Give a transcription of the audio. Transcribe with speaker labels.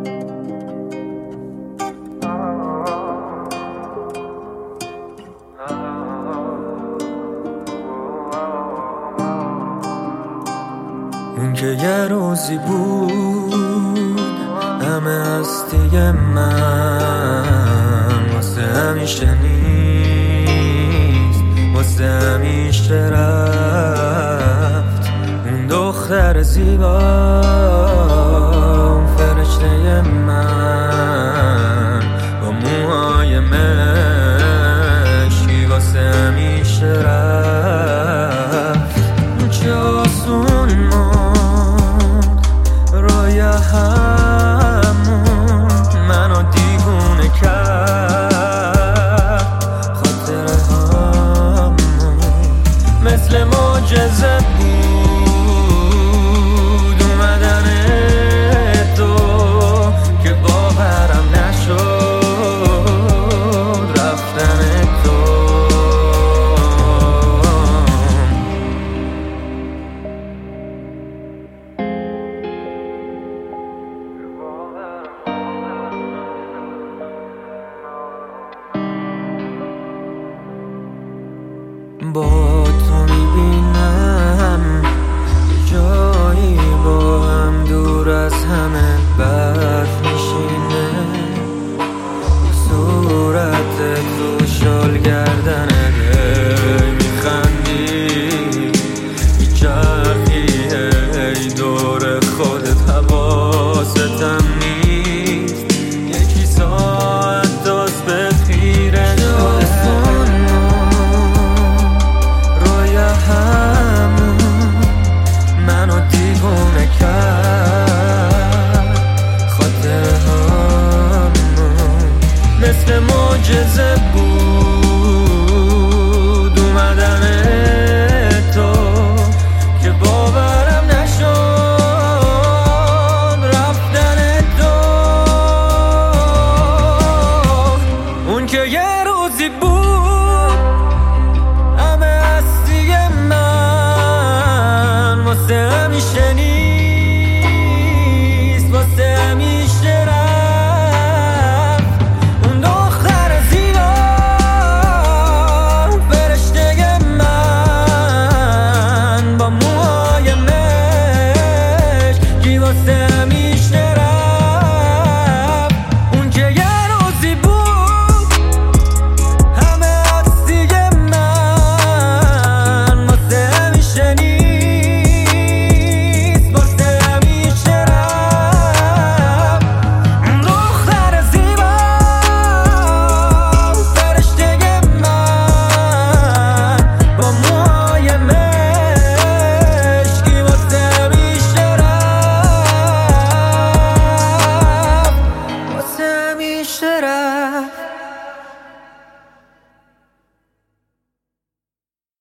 Speaker 1: اون که یه روزی بود همه هستی من، واسه همیشه نیست، واسه همیشه رفت. اون دختر زیبا، اون فرشته من با موهای مشکی، واسه همیشه رفت. چه آسون همون منو دیوونه کرد، خاطر همون مثل معجزه بود اومدن تو که باورم نشد، رفتن تو. با تو میبینم یه جایی با هم دور از همه برف میشینه، صورت تو شال گردنه میخندی، میچرخی ای دور خودت، حواستم نیست یکی ساعت داست به خیره. منو دیوونه کرد، خاطر همون مثل معجزه بود اومدن تو که باورم نشد، رفتن تو. اون که یه روزی بود همه هستی من، واسه همیشه نیست، واسه همیشه رفت. اون دختر زیبا، فرشته من با موهای مشکی، واسه همیشه رفت. اون که یه روزی بود همه هستی من، واسه همیشه نیست، شرف